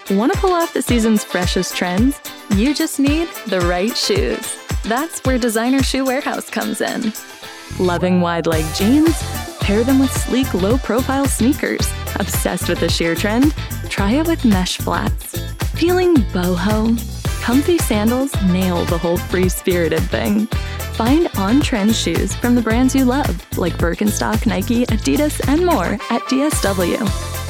Want to pull off the season's freshest trends? You just need the right shoes. That's where Designer Shoe Warehouse comes in. Loving wide-leg jeans? Pair them with sleek, low-profile sneakers. Obsessed with the sheer trend? Try it with mesh flats. Feeling boho? Comfy sandals nail the whole free-spirited thing. Find on-trend shoes from the brands you love, like Birkenstock, Nike, Adidas, and more at DSW.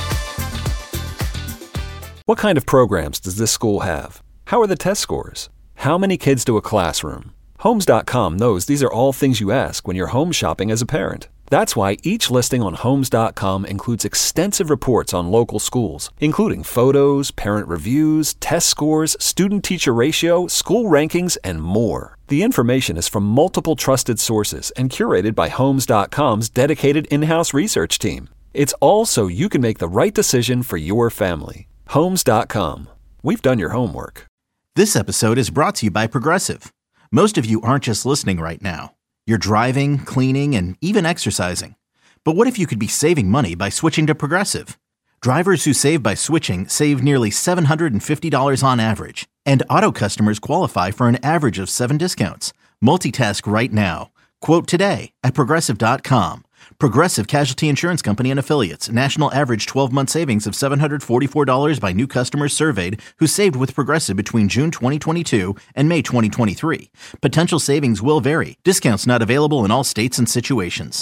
What kind of programs does this school have? How are the test scores? How many kids do a classroom? Homes.com knows these are all things you ask when you're home shopping as a parent. That's why each listing on Homes.com includes extensive reports on local schools, including photos, parent reviews, test scores, student-teacher ratio, school rankings, and more. The information is from multiple trusted sources and curated by Homes.com's dedicated in-house research team. It's all so you can make the right decision for your family. Homes.com. We've done your homework. This episode is brought to you by Progressive. Most of you aren't just listening right now. You're driving, cleaning, and even exercising. But what if you could be saving money by switching to Progressive? Drivers who save by switching save nearly $750 on average. And auto customers qualify for an average of 7 discounts. Multitask right now. Quote today at Progressive.com. Progressive Casualty Insurance Company and Affiliates. National average 12-month savings of $744 by new customers surveyed who saved with Progressive between June 2022 and May 2023. Potential savings will vary. Discounts not available in all states and situations.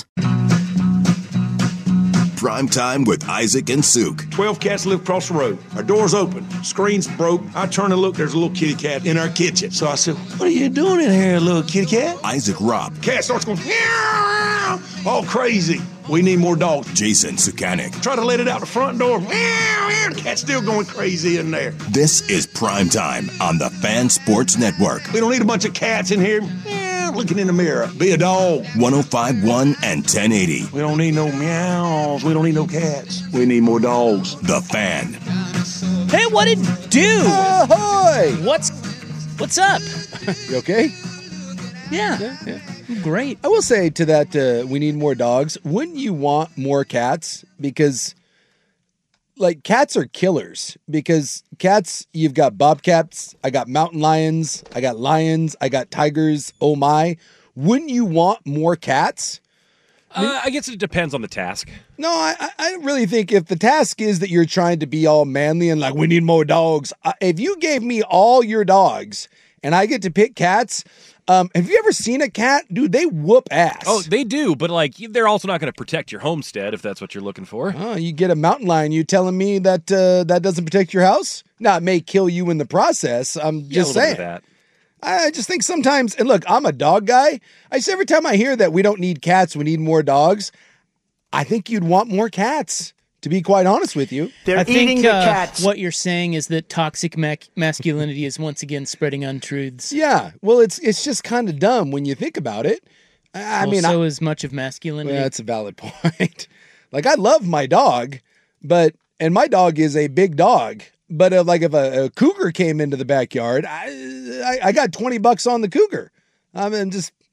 Prime Time with Isaac and Suk. 12 cats live across the road. Our door's open. Screen's broke. I turn and look. There's a little kitty cat in our kitchen. So I said, "What are you doing in here, little kitty cat?" Isaac Robb. Cat starts going, meow, all crazy. We need more dogs. Jason Sukanik. Try to let it out the front door. Meow, meow. The cat's still going crazy in there. This is Prime Time on the Fan Sports Network. We don't need a bunch of cats in here. Meow, looking in the mirror. Be a dog. 105.1 and 1080. We don't need no meows. We don't need no cats. We need more dogs. The Fan. Hey, what it do? Ahoy! What's up? You okay? Yeah. Great. I will say to that, we need more dogs. Wouldn't you want more cats? Because, like, cats are killers. Because cats, you've got bobcats, I got mountain lions, I got tigers, oh my. Wouldn't you want more cats? I guess it depends on the task. No, I really think if the task is that you're trying to be all manly and like, we need more dogs. If you gave me all your dogs and I get to pick cats, have you ever seen a cat? Dude, they whoop ass. Oh, they do, but like they're also not going to protect your homestead if that's what you're looking for. Oh, you get a mountain lion, you telling me that that doesn't protect your house? Now, it may kill you in the process. I'm just saying. Bit of that. I just think sometimes, and look, I'm a dog guy. I say every time I hear that we don't need cats, we need more dogs, I think you'd want more cats, to be quite honest with you. They're eating the cats. What you're saying is that toxic masculinity is once again spreading untruths. Yeah, well, it's just kind of dumb when you think about it. So is much of masculinity. Well, that's a valid point. Like, I love my dog, and my dog is a big dog. But like if a cougar came into the backyard, I got $20 on the cougar. I mean,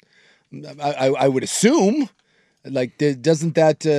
I would assume, like, doesn't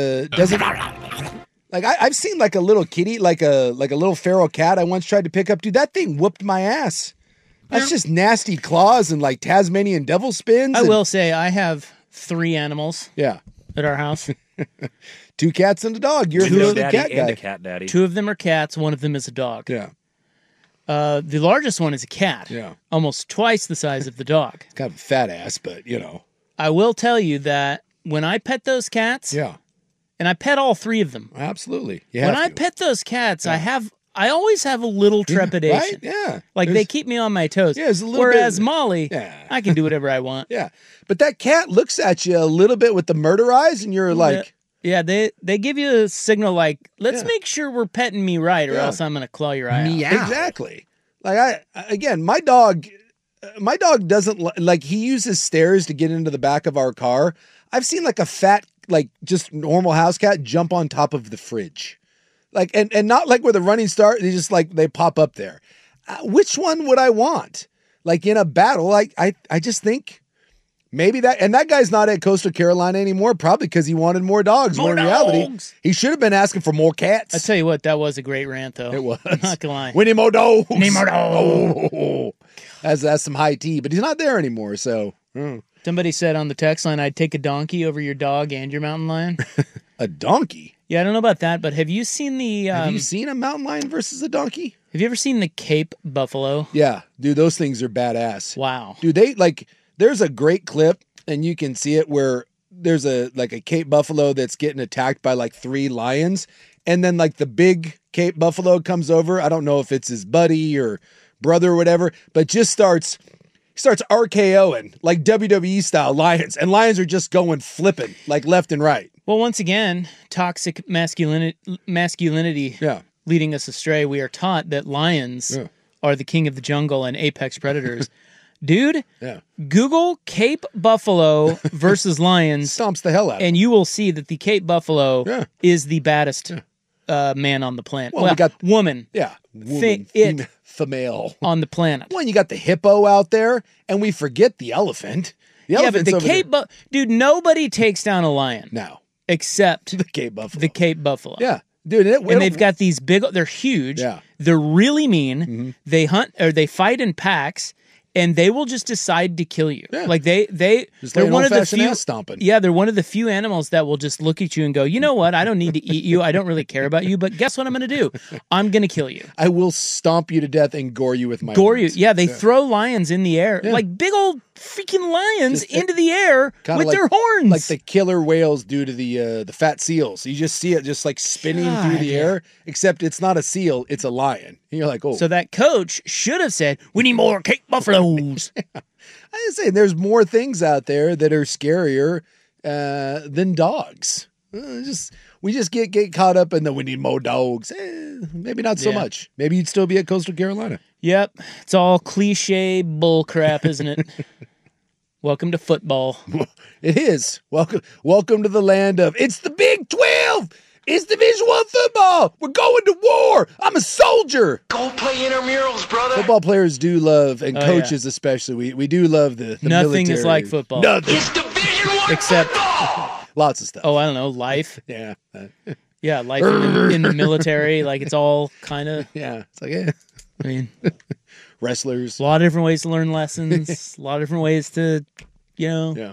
like I've seen like a little kitty, like a little feral cat I once tried to pick up. Dude, that thing whooped my ass. That's just nasty claws and like Tasmanian devil spins. I will say I have 3 animals. Yeah. At our house. 2 cats and a dog. You're the cat guy. And a cat daddy. 2 of them are cats. 1 of them is a dog. Yeah. The largest one is a cat. Yeah. Almost twice the size of the dog. Kind of a fat ass, but you know. I will tell you that when I pet those cats. Yeah. And I pet all 3 of them. Absolutely. When I pet those cats, I always have a little trepidation. Right? Yeah. Like they keep me on my toes. Yeah, there's a little Whereas bit. Molly, I can do whatever I want. Yeah. But that cat looks at you a little bit with the murder eyes and you're like. Yeah, they give you a signal like, let's make sure we're petting me right or else I'm going to claw your eye out. Exactly. Like my dog doesn't like, he uses stairs to get into the back of our car. I've seen like a fat, like just normal house cat jump on top of the fridge. Like, and not like where the running start, they just like, they pop up there. Which one would I want? Like in a battle, I just think Maybe that guy's not at Coastal Carolina anymore, probably because he wanted more dogs. More in reality, he should have been asking for more cats. I tell you what, that was a great rant, though. It was. I'm not gonna lie. We need more dogs. We need more dogs. Oh, that's some high tea, but he's not there anymore. So somebody said on the text line, "I'd take a donkey over your dog and your mountain lion." A donkey? Yeah, I don't know about that, but have you seen the? Have you seen a mountain lion versus a donkey? Have you ever seen the Cape buffalo? Yeah, dude, those things are badass. Wow, dude, there's a great clip, and you can see it where there's a Cape buffalo that's getting attacked by like 3 lions, and then like the big Cape buffalo comes over. I don't know if it's his buddy or brother or whatever, but just starts RKOing like WWE style lions, and lions are just going flipping like left and right. Well, once again, toxic masculinity leading us astray. We are taught that lions are the king of the jungle and apex predators. Dude, Google Cape buffalo versus lions. Stomps the hell out of and you will see that the Cape buffalo is the baddest man on the planet. Well, we got woman. Yeah. Female on the planet. Well, you got the hippo out there, and we forget the elephant. But the Cape dude, nobody takes down a lion. No. Except the Cape buffalo. The Cape buffalo. Yeah. Dude, and they've got these big, they're huge. Yeah. They're really mean. Mm-hmm. They hunt or they fight in packs, and they will just decide to kill you. Yeah. Like they're one of the few stomping. Yeah, they're one of the few animals that will just look at you and go, "You know what? I don't need to eat you. I don't really care about you, but guess what I'm going to do? I'm going to kill you. I will stomp you to death and gore you with my horns." Yeah, they throw lions in the air. Like big old freaking lions into the air with their horns. Like the killer whales do to the fat seals. You just see it just like spinning through the air, except it's not a seal, it's a lion. And you're like, "Oh." So that coach should have said, "We need more Cape buffaloes." I was saying there's more things out there that are scarier than dogs. We just get caught up in the we need more dogs. Maybe not so much. Maybe you'd still be at Coastal Carolina. Yep. It's all cliche bull crap, isn't it? Welcome to football. It is. Welcome to the land of it's the Big 12. It's Division I football. We're going to war. I'm a soldier. Go play intramurals, brother. Football players do love, and coaches especially, we do love the Nothing military. Is like football. Nothing. It's Division I Except football. Lots of stuff. Oh, I don't know. Life. Yeah. Yeah, life in the military. Like it's all kind of. Yeah. It's like, I mean, wrestlers. A lot of different ways to learn lessons. A lot of different ways to, Yeah.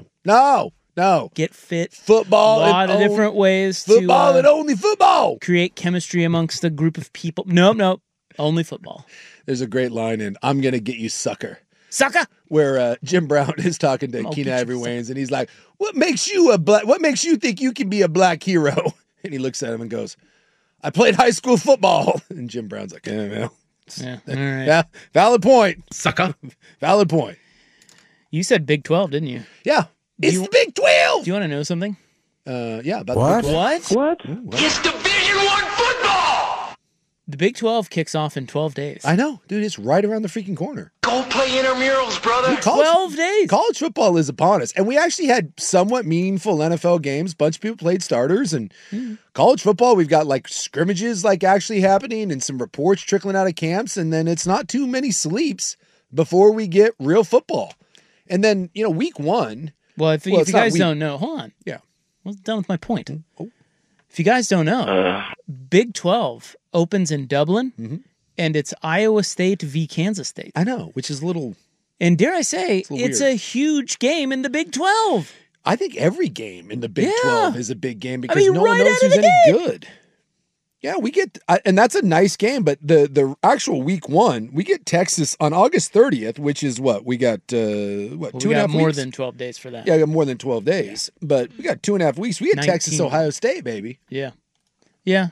No. Get fit. Football. A lot of different ways to. Football and only football. Create chemistry amongst a group of people. Nope. Only football. There's a great line in I'm Gonna Get You Sucker. Sucker! Where Jim Brown is talking to Keenan Ivory Wayans, and he's like, what makes you think you can be a black hero? And he looks at him and goes, I played high school football. And Jim Brown's like, Yeah, all right. Yeah, valid point. Sucker. Valid point. You said Big 12, didn't you? Yeah. It's the Big 12. Do you want to know something? Yeah. About what? The Big 12. What? It's Division I football. The Big 12 kicks off in 12 days. I know, dude. It's right around the freaking corner. Go play intramurals, brother. Dude, 12 days. College football is upon us. And we actually had somewhat meaningful NFL games. A bunch of people played starters. And college football, we've got like scrimmages like actually happening and some reports trickling out of camps. And then it's not too many sleeps before we get real football. And then, week 1. Well, if you guys don't know, hold on. Yeah. I was done with my point. If you guys don't know, Big 12 opens in Dublin, and it's Iowa State v. Kansas State. I know, which is a little... And dare I say, it's a huge game in the Big 12. I think every game in the Big 12 is a big game because no right one knows out of who's the any gate. good. Yeah, we get, and that's a nice game, but the actual week 1, we get Texas on August 30th, which is what? We got, 2.5 weeks? We got more than 12 days for that. Yeah, we got more than 12 days, but we got 2.5 weeks. We get Texas, Ohio State, baby. Yeah. Yeah.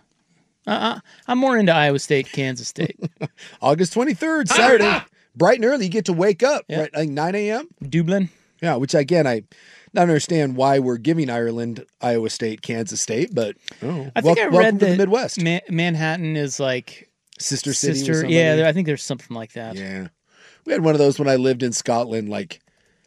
I'm more into Iowa State, Kansas State. August 23rd, Saturday. Bright and early, you get to wake up, right? Like 9 a.m.? Dublin. Yeah, which again, I don't understand why we're giving Ireland, Iowa State, Kansas State, but I think I read that the Midwest. Manhattan is like sister city. Yeah, I think there's something like that. Yeah, we had one of those when I lived in Scotland. Like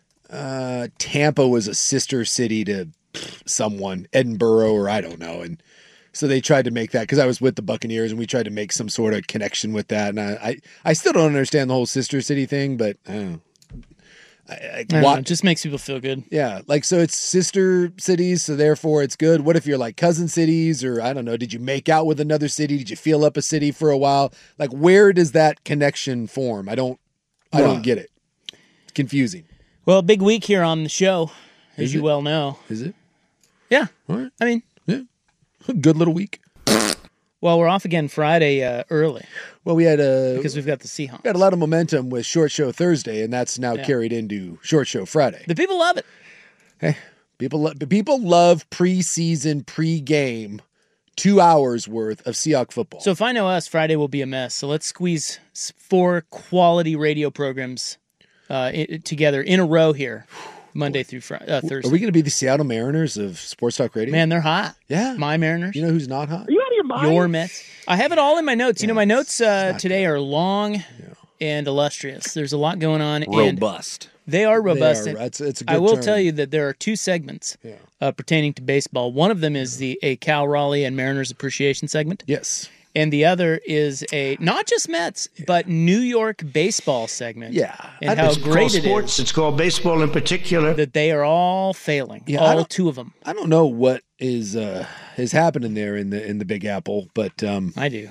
Tampa was a sister city to someone, Edinburgh, or I don't know, and so they tried to make that because I was with the Buccaneers, and we tried to make some sort of connection with that. And I still don't understand the whole sister city thing, but I don't know, it just makes people feel good. Yeah, like, so it's sister cities, so therefore it's good. What if you're like cousin cities, or I don't know, did you make out with another city? Did you feel up a city for a while? Like, where does that connection form? I don't get it. It's confusing. Well, big week here on the show, as Is you it? well know. Is it? Yeah. All right. I mean, Yeah. Good little week. well, we're off again Friday early Well, we had because we've got the Seahawks. got a lot of momentum with Short Show Thursday, and that's now carried into Short Show Friday. The people love it. Hey, people love preseason, pregame, 2 hours worth of Seahawk football. So if I know us, Friday will be a mess. So let's squeeze 4 quality radio programs together in a row here, Monday through Thursday. Are we going to be the Seattle Mariners of Sports Talk Radio? Man, they're hot. Yeah. My Mariners. You know who's not hot? Are you out of your mind? Your Mets. I have it all in my notes. You know, my notes today are long and illustrious. There's a lot going on. Robust. And they are robust. They are. And It's a good I will term. tell you that there are 2 segments pertaining to baseball. One of them is a Cal Raleigh and Mariners appreciation segment. Yes. And the other is a not just Mets, but New York baseball segment. Yeah. And how great it sports. is It's called baseball in particular. that they are all failing. Yeah, all 2 of them. I don't know what is happening there in the Big Apple, but I do.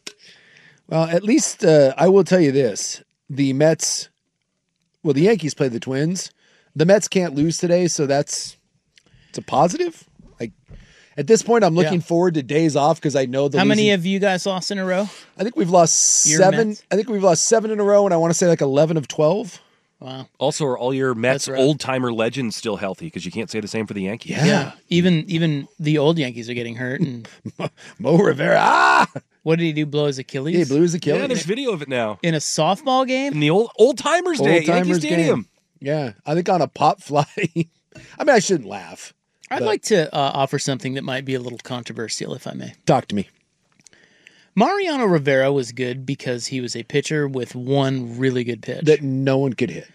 well, at least I will tell you this: the Mets. Well, the Yankees play the Twins. The Mets can't lose today, so it's a positive. Like, at this point, I'm looking forward to days off because I know How many have you guys lost in a row? I think we've lost Your 7. Mets? I think we've lost 7 in a row, and I want to say like 11 of 12. Wow. Also, are all your Mets That's rough. old-timer legends still healthy? Because you can't say the same for the Yankees. Yeah. Even the old Yankees are getting hurt. And Mo Rivera. what did he do? Blow his Achilles? He blew his Achilles. Yeah, there's video of it now. In a softball game? In the old-timers day, Yankee Old-timers Stadium. game. Yeah, I think on a pop fly. I mean, I shouldn't laugh. I'd like to offer something that might be a little controversial, if I may. Talk to me. Mariano Rivera was good because he was a pitcher with one really good pitch. That no one could hit.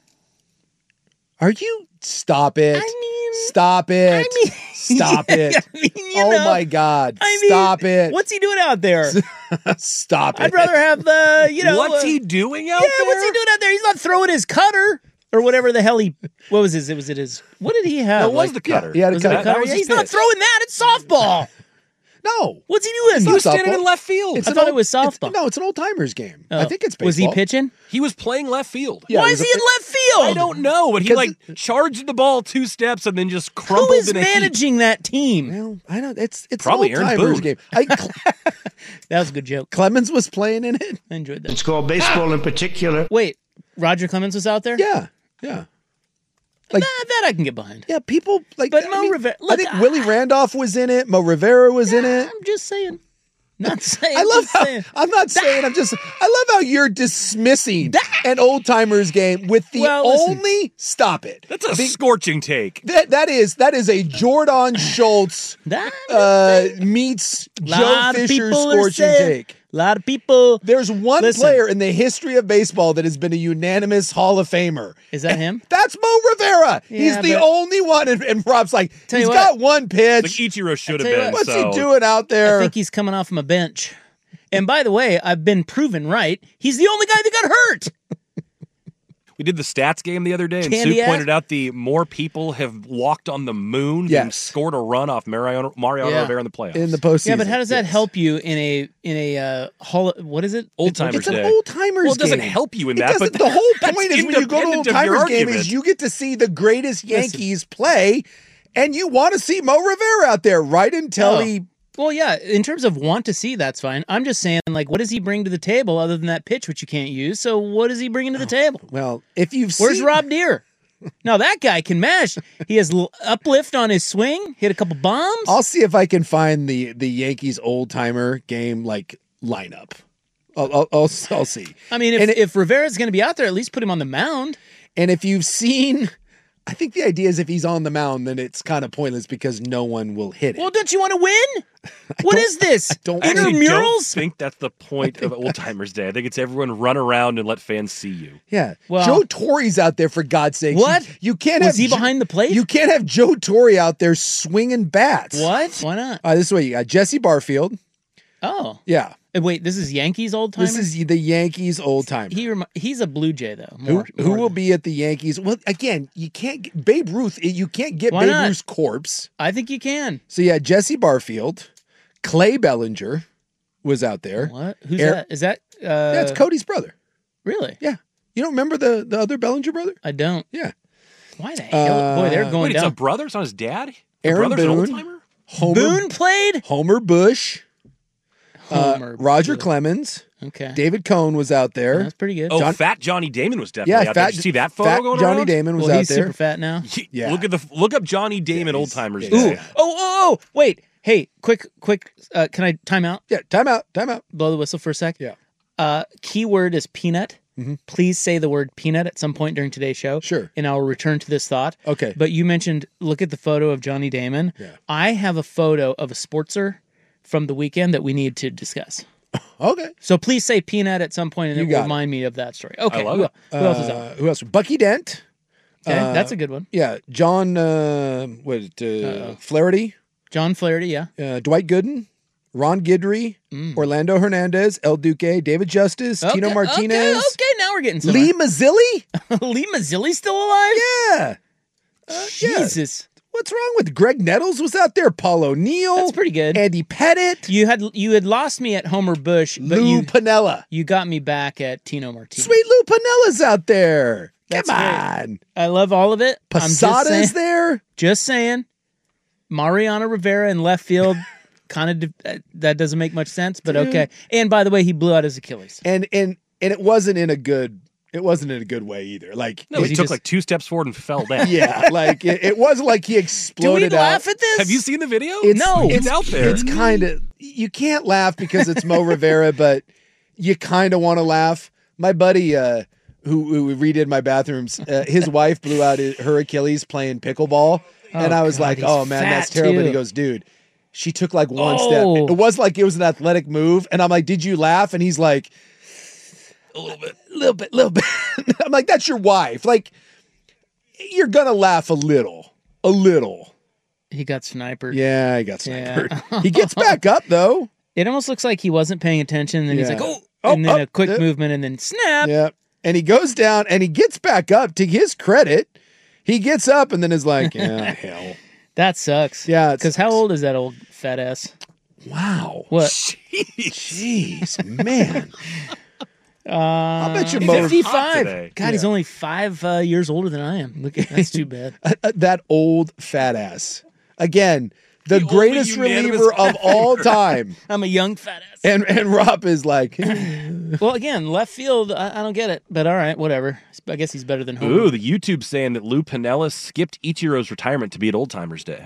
Are you? Stop it. Stop it. Stop it. My God. Stop it. What's he doing out there? Stop it. I'd rather have the, What's he doing out there? what's he doing out there? He's not throwing his cutter or whatever the hell what was his? What did he have? That was the cutter. He had a Was it cutter. a cutter? was Yeah, his he's not pitch. throwing that. It's softball. No. What's he doing? He not was standing softball. in left field. It's I an thought old- it was softball. No, it's an old timers game. I think it's baseball. Was he pitching? He was playing left field. Yeah, Why it is was he in left field? I don't know, but he Because charged the ball 2 steps and then just crumpled Who is in a heap. managing that team? Well, I don't. It's Probably an old Aaron timers Boone. game. That was a good joke. Clemens was playing in it. I enjoyed that. It's called baseball in particular. Wait, Roger Clemens was out there? Yeah. Yeah. That I can get behind. Yeah. People like. But Mo Rivera- I think Willie Randolph was in it. Mo Rivera was in it. I'm just saying. Not saying. I love just how saying. I'm not saying. I love how you're dismissing an old timers game with the Listen. only. Stop it. That's a scorching take. That is a Jordan Schultz meets Joe Lot of Fisher people are scorching saying- take. A lot of people. There's one Listen. player in the history of baseball that has been a unanimous Hall of Famer. Is that him? That's Mo Rivera. He's Yeah, the but- only one. And Rob's like, Tell he's you got what. one pitch. Like Ichiro should have tell you been. What's so. he doing out there? I think he's coming off from a bench. And by the way, I've been proven right. He's the only guy that got hurt. We did the stats game the other day, and Candy Sue ass? pointed out the more people have walked on the moon than Yes. scored a run off Mariano Yeah. Rivera in the playoffs. in the postseason. Yeah, but how does that Yes. help you in a hall? What is it? Old timers It's an day. old timers. Well, it doesn't game. help you in It that, doesn't- but the whole that's point is when you go to old independent of your timers game argument. is you get to see the greatest Yankees play, and you want to see Mo Rivera out there, right? Until he. Well, yeah. In terms of want to see, that's fine. I'm just saying, like, what does he bring to the table other than that pitch, which you can't use? So, what is he bringing to the table? Well, if you've Where's seen, Rob Deere? Now that guy can mash. He has uplift on his swing. Hit a couple bombs. I'll see if I can find the Yankees old timer game like lineup. I'll see. I mean, if Rivera's going to be out there, at least put him on the mound. And if you've seen, I think the idea is if he's on the mound, then it's kind of pointless because no one will hit it. Well, don't you want to win? What is this? I actually don't Intramurals? think that's the point of Old Timers Day. I think it's everyone run around and let fans see you. Yeah. Well- Joe Torre's out there, for God's sake. What? You can't Was have he behind the plate? You can't have Joe Torre out there swinging bats. What? Why not? This is what you got. Jesse Barfield. Oh. Yeah. Wait, this is Yankees old timer? This is the Yankees old timer. He's a Blue Jay, though. Who will be at the Yankees? Well, again, you can't Babe Ruth. You can't get Why Babe not? Ruth's corpse. I think you can. So yeah, Jesse Barfield, Clay Bellinger was out there. What? Who's that? Is that? That's Cody's brother. Really? Yeah. You don't remember the other Bellinger brother? I don't. Yeah. Why the hell? Boy, they're going Wait, down. it's a brother? It's not his dad? Aaron brother's an old Boone. timer? Boone played? Homer Bush. Roger Bush. Clemens. Okay. David Cohn was out there. That's pretty good. Oh, Fat Johnny Damon was definitely out there. Did you see that photo fat going Johnny around? Damon was Well, out he's there. super fat now. Yeah. Look up Johnny Damon old timers. Ooh. Oh, wait. Hey, quick. Can I time out? Yeah, time out. Blow the whistle for a sec. Yeah. Keyword is peanut. Mm-hmm. Please say the word peanut at some point during today's show. Sure. And I'll return to this thought. Okay. But you mentioned, look at the photo of Johnny Damon. Yeah. I have a photo of a sportser from the weekend that we need to discuss. Okay. So please say peanut at some point and You it will got it. remind me of that story. Okay. I love Who, it. who else is out? Who else? Bucky Dent. Okay, that's a good one. Yeah. John, Flaherty. John Flaherty, yeah. Dwight Gooden. Ron Guidry. Orlando Hernandez. El Duque. David Justice. Tino Martinez. Okay, now we're getting somewhere. Lee Mazzilli. Lee Mazzilli's still alive? Yeah. Jesus. What's wrong with Greg Nettles was out there? Paul O'Neill. That's pretty good. Andy Pettit. You had lost me at Homer Bush, but Lou Piniella. you got me back at Tino Martinez. Sweet Lou Pinella's out there. That's Come great. on. I love all of it. Posada's there. Just saying. Mariano Rivera in left field. Kind of that doesn't make much sense, but okay. And by the way, he blew out his Achilles. And it wasn't in a good way either. Like No, he took like 2 steps forward and fell down. yeah, like it wasn't like he exploded Do we laugh out. at this? Have you seen the video? It's out there. It's kind of you can't laugh because it's Mo Rivera, but you kind of want to laugh. My buddy who redid my bathrooms, his wife blew out her Achilles playing pickleball, and I was like, "Oh man, that's terrible." And he goes, "Dude, she took like one step. It was like it was an athletic move." And I'm like, "Did you laugh?" And he's like, "A little bit." I'm like, "That's your wife. Like, you're gonna laugh a little." He got snipered. Yeah, he got snipered. He gets back up though. It almost looks like he wasn't paying attention. And then he's Yeah. like, and then a quick movement, and then snap. Yeah, and he goes down and he gets back up. To his credit, he gets up and then is like, "Yeah, hell." That sucks. Yeah, because how old is that old fat ass? Wow. What? Jeez, man. I'll bet you He's Mo 55. God, he's only 5 years older than I am. Look, that's too bad. that old fat ass. Again, the greatest unanimous reliever of all time. I'm a young fat ass. And Rob is like, well, again, left field, I don't get it. But all right, whatever. I guess he's better than Homer. Ooh, the YouTube's saying that Lou Piniella skipped Ichiro's retirement to be at Old Timers Day.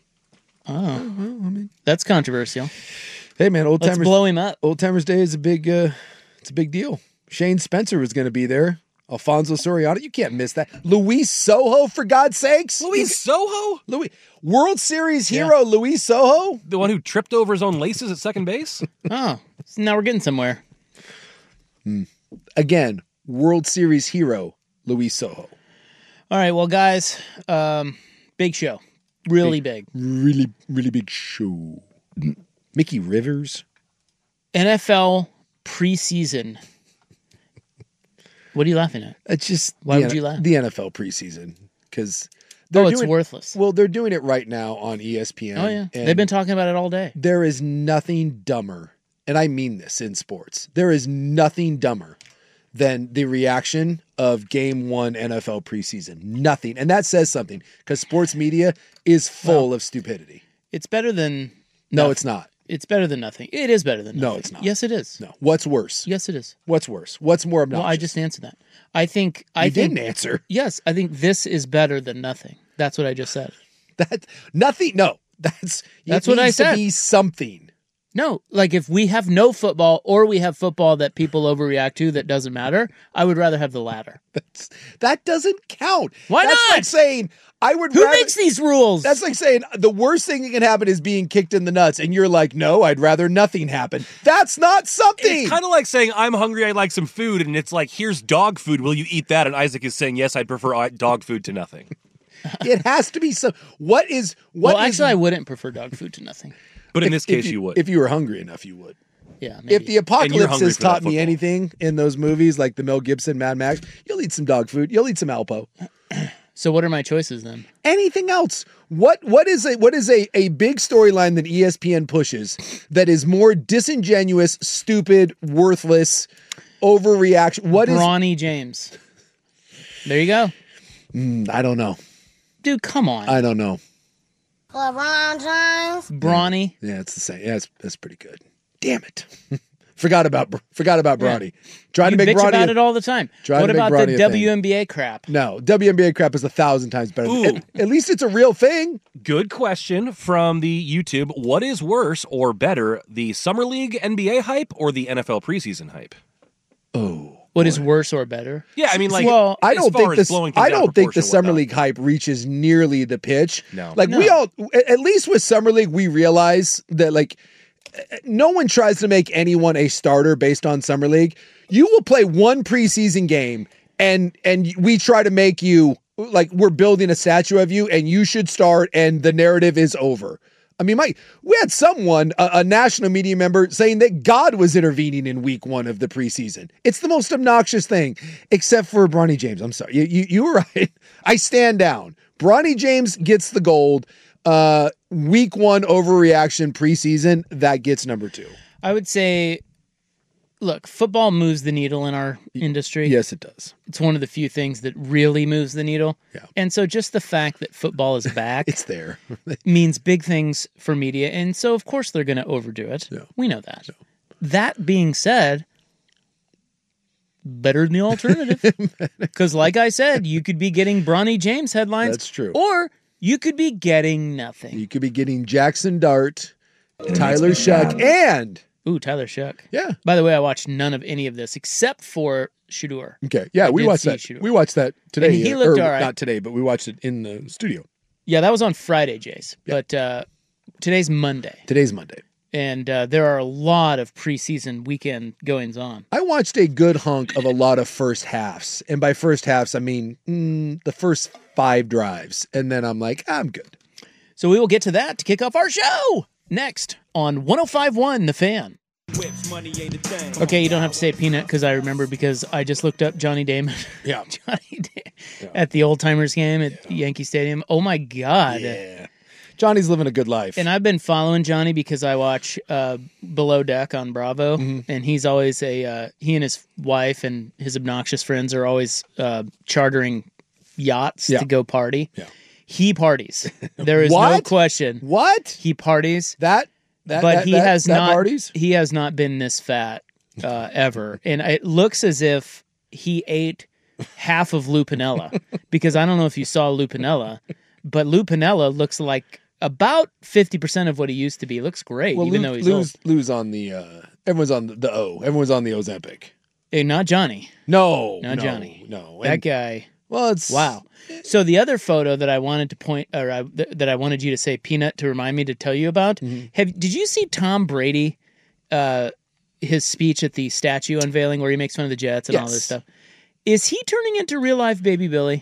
Oh, that's controversial. hey man, Let's blow him up. Old Timers Day is a big deal. Shane Spencer was going to be there. Alfonso Soriano, you can't miss that. Luis Soho, for God's sakes. Luis Soho? World Series hero Luis Soho? The one who tripped over his own laces at second base? Oh, so now we're getting somewhere. Again, World Series hero Luis Soho. All right, well, guys, big show. Really big. Really, really big show. Mickey Rivers. NFL preseason. What are you laughing at? It's just Why would you laugh? The NFL preseason because it's worthless. Well, they're doing it right now on ESPN. Oh yeah, and they've been talking about it all day. There is nothing dumber, and I mean this in sports. There is nothing dumber than the reaction of Game 1 NFL preseason. Nothing, and that says something because sports media is full of stupidity. It's better than No, it's not. It's better than nothing. It is better than nothing. No, it's not. Yes, it is. No. What's worse? Yes, it is. What's worse? What's more obnoxious? Well, I just answered that. I think didn't answer. Yes, I think this is better than nothing. That's what I just said. That nothing. No, that's what I said. To be something. No, like if we have no football or we have football that people overreact to that doesn't matter, I would rather have the latter. That doesn't count. Why That's not? like saying I would. Who rather, makes these rules? That's like saying the worst thing that can happen is being kicked in the nuts, and you're like, no, I'd rather nothing happen. That's not something. It's kind of like saying, I'm hungry, I'd like some food, and it's like, here's dog food, will you eat that? And Isaac is saying, yes, I'd prefer dog food to nothing. It has to be some. What is? Well, actually, I wouldn't prefer dog food to nothing. But in this case, you would. If you were hungry enough, you would. Yeah. Maybe. If the apocalypse hungry has for that taught me football. anything in those movies, like the Mel Gibson Mad Max, you'll eat some dog food. You'll eat some Alpo. So what are my choices then? Anything else? What is a big storyline that ESPN pushes that is more disingenuous, stupid, worthless, overreaction? Bronny James. There you go. I don't know. Dude, come on. I don't know. LeBron James. Bronny. Yeah, it's the same. Yeah, that's pretty good. Damn it. Forgot about Bronny. Trying You to make bitch Bronny about it all the time. Trying What to make about the Bronny a thing. WNBA crap? No, WNBA crap is 1,000 times better. Ooh. At least it's a real thing. Good question from the YouTube. What is worse or better, the Summer League NBA hype or the NFL preseason hype? What is worse or better? Yeah, I mean, like, Well, I as don't far think as blowing things I out of don't think the proportion and summer whatnot. league hype reaches nearly the pitch. No. Like we No. all, at least with summer league, we realize that like no one tries to make anyone a starter based on summer league. You will play one preseason game and we try to make you like we're building a statue of you and you should start and the narrative is over. I mean, we had someone, a national media member, saying that God was intervening in week 1 of the preseason. It's the most obnoxious thing, except for Bronny James. I'm sorry. You were right. I stand down. Bronny James gets the gold. Week 1 overreaction preseason, that gets number 2. I would say, look, football moves the needle in our industry. Yes, it does. It's one of the few things that really moves the needle. Yeah. And so just the fact that football is back It's there. means big things for media. And so, of course, they're going to overdo it. Yeah. We know that. Yeah. That being said, better than the alternative. Because like I said, you could be getting Bronny James headlines. That's true. Or you could be getting nothing. You could be getting Jackson Dart, Tyler Shuck, and... Ooh, Tyler Shuck. Yeah. By the way, I watched none of any of this except for Shador. Okay. Yeah, I we did watched see that. Shador. We watched that today. And he looked all right. Not today, but we watched it in the studio. Yeah, that was on Friday, Jace. Yeah. But today's Monday. Today's Monday. And there are a lot of preseason weekend goings on. I watched a good hunk of a lot of first halves. And by first halves, I mean the first 5 drives. And then I'm like, I'm good. So we will get to that to kick off our show next on 105.1 The Fan. Okay, you don't have to say Peanut because I remember because I just looked up Johnny Damon. Yeah. At the Old Timers game at Yankee Stadium. Oh my God. Yeah. Johnny's living a good life. And I've been following Johnny because I watch Below Deck on Bravo. Mm-hmm. And he's always he and his wife and his obnoxious friends are always chartering yachts to go party. Yeah. He parties. There is no question. What? He parties. But he has not. Parties? He has not been this fat ever, and it looks as if he ate half of Lou Piniella. Because I don't know if you saw Lou Piniella, but Lou Piniella looks like about 50% of what he used to be. He looks great, well, even though he's old. Lou's on the. Everyone's on the O. Everyone's on the Ozempic. Hey, not Johnny. No, not Johnny. No, that guy. Well, it's wow. So the other photo that I wanted to point, or that I wanted you to say Peanut to remind me to tell you about. Mm-hmm. Did you see Tom Brady, his speech at the statue unveiling where he makes fun of the Jets and all this stuff? Is he turning into real life Baby Billy?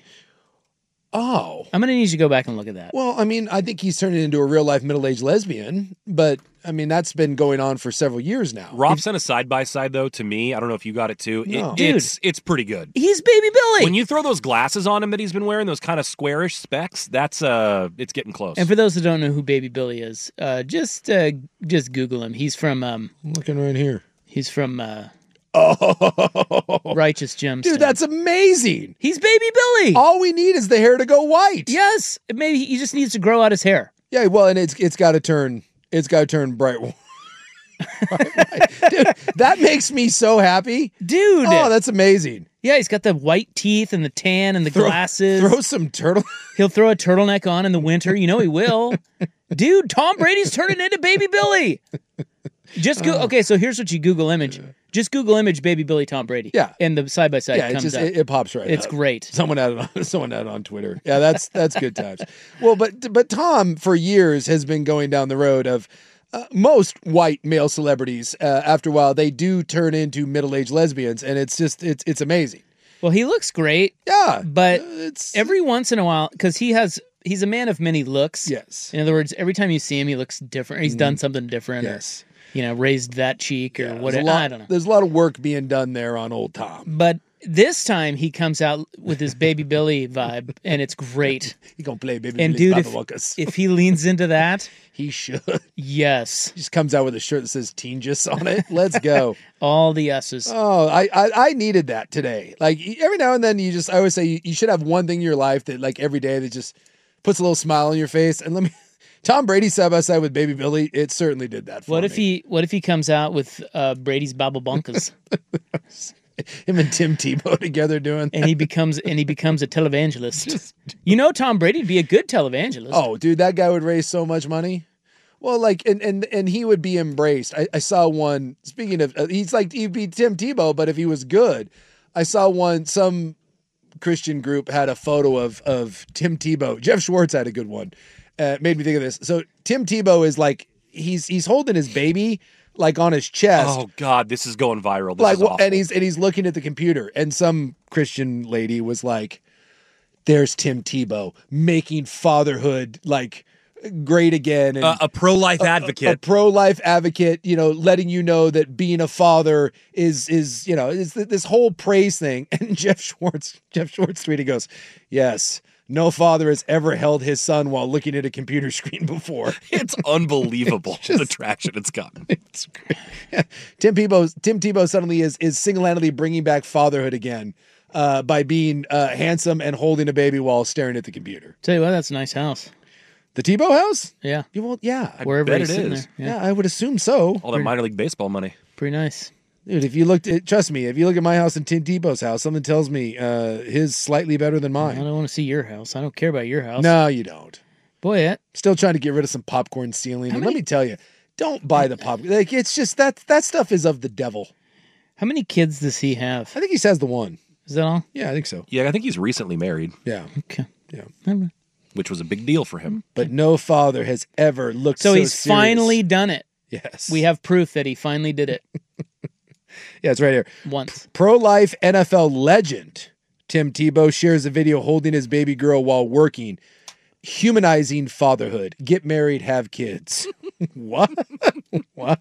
Oh, I'm going to need you to go back and look at that. Well, I mean, I think he's turning into a real life middle-aged lesbian, but I mean, that's been going on for several years now. Rob sent a side-by-side, though, to me. I don't know if you got it, too. No. It's pretty good. He's Baby Billy. When you throw those glasses on him that he's been wearing, those kind of squarish specs, that's it's getting close. And for those that don't know who Baby Billy is, just Google him. He's from... I'm looking right here. He's from... Righteous Gemstones. Dude, that's amazing. He's Baby Billy. All we need is the hair to go white. Yes. Maybe he just needs to grow out his hair. Yeah, well, and it's got to turn bright white. Dude, that makes me so happy. Dude. Oh, that's amazing. Yeah, he's got the white teeth and the tan and the glasses. Throw some turtle. He'll throw a turtleneck on in the winter. You know he will. Dude, Tom Brady's turning into Baby Billy. Just go. Okay, so here's what you Google image. Just Google image Baby Billy Tom Brady. Yeah, and the side by side comes up. It pops right. It's up. great. Someone had it on Twitter. Yeah, that's good times. Well, but Tom for years has been going down the road of most white male celebrities. After a while, they do turn into middle-aged lesbians, and it's amazing. Well, he looks great. Yeah, but every once in a while, because he has he's a man of many looks. Yes. In other words, every time you see him, he looks different. He's done something different. Yes. Or, raised that cheek or whatever. I don't know. There's a lot of work being done there on old Tom. But this time he comes out with his Baby Billy vibe, and it's great. He gonna play Baby And Billy's dude, Papa Wuckus. if he leans into that, he should. Yes. He just comes out with a shirt that says Teen Just on it. Let's go. All the S's. Oh, I needed that today. Like every now and then I always say you should have one thing in your life that like every day that just puts a little smile on your face. And Tom Brady side by side with Baby Billy, it certainly did that for me. What if he comes out with Brady's Baba Bunkas? Him and Tim Tebow together doing that. And he becomes a televangelist. Tom Brady'd be a good televangelist. Oh, dude, that guy would raise so much money. Well, like, and he would be embraced. I saw one, speaking of, he'd be Tim Tebow, but if he was good, I saw some Christian group had a photo of Tim Tebow. Jeff Schwartz had a good one. Made me think of this. So Tim Tebow is like, he's holding his baby like on his chest. Oh God, this is going viral. This is awful. And he's looking at the computer, and some Christian lady was like, "There's Tim Tebow making fatherhood like great again." And a pro-life advocate, a pro-life advocate. Letting you know that being a father is this whole praise thing. And Jeff Schwartz tweeted, goes, "Yes. No father has ever held his son while looking at a computer screen before." It's unbelievable the traction it's gotten. It's great. Yeah. Tim Tebow suddenly is single-handedly bringing back fatherhood again by being handsome and holding a baby while staring at the computer. Tell you what, that's a nice house. The Tebow house? Yeah. Well, yeah. Wherever bet he's it sitting is. there. Yeah, I would assume so. All that minor league baseball money. Pretty nice. Dude, trust me, if you look at my house and Tim Tebow's house, something tells me his slightly better than mine. I don't want to see your house. I don't care about your house. No, you don't. Boy, Still trying to get rid of some popcorn ceiling. And let me tell you, don't buy the popcorn. Like, it's just that stuff is of the devil. How many kids does he have? I think he says the one. Is that all? Yeah, I think so. Yeah, I think he's recently married. Yeah. Okay. Yeah. Which was a big deal for him. But no father has ever looked so he's serious. finally done it. Yes. We have proof that he finally did it. Yeah, it's right here. Once. Pro-life NFL legend Tim Tebow shares a video holding his baby girl while working, humanizing fatherhood. Get married, have kids. What? What?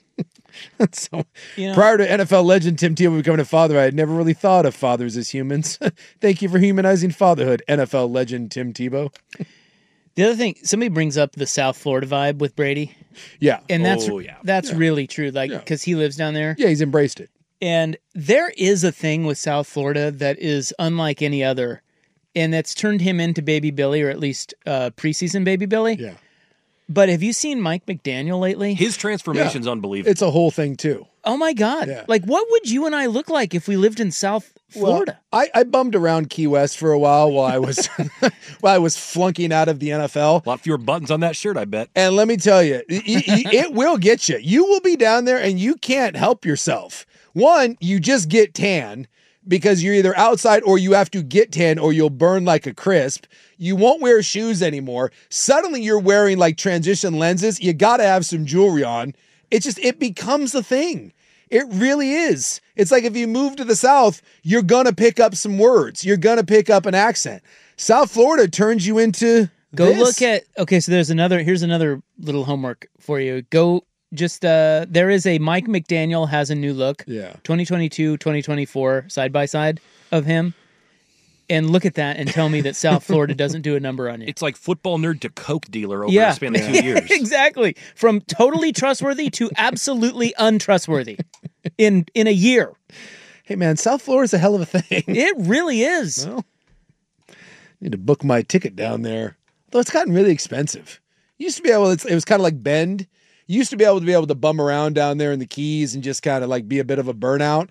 So, prior to NFL legend Tim Tebow becoming a father, I had never really thought of fathers as humans. Thank you for humanizing fatherhood, NFL legend Tim Tebow. The other thing, somebody brings up the South Florida vibe with Brady. Yeah. And that's really true, because he lives down there. Yeah, he's embraced it. And there is a thing with South Florida that is unlike any other, and that's turned him into Baby Billy, or at least preseason Baby Billy. Yeah. But have you seen Mike McDaniel lately? His transformation's unbelievable. It's a whole thing, too. Oh, my God. Yeah. Like, what would you and I look like if we lived in South Florida? Well, I bummed around Key West for a while I was while I was flunking out of the NFL. A lot fewer buttons on that shirt, I bet. And let me tell you, it will get you. You will be down there and you can't help yourself. One, you just get tan because you're either outside or you have to get tan or you'll burn like a crisp. You won't wear shoes anymore. Suddenly you're wearing like transition lenses. You got to have some jewelry on. It becomes a thing. It really is. It's like if you move to the South, you're going to pick up some words. You're going to pick up an accent. South Florida turns you into look at, okay, so here's another little homework for you. There is a Mike McDaniel has a new look. Yeah. 2022, 2024 side by side of him. And look at that and tell me that South Florida doesn't do a number on you. It's like football nerd to Coke dealer over the span of 2 years. Exactly. From totally trustworthy to absolutely untrustworthy in a year. Hey, man, South Florida's a hell of a thing. It really is. Well, I need to book my ticket down there. Though it's gotten really expensive. Used to be able, it was kind of like Bend. You used to be able to bum around down there in the Keys and just kind of like be a bit of a burnout.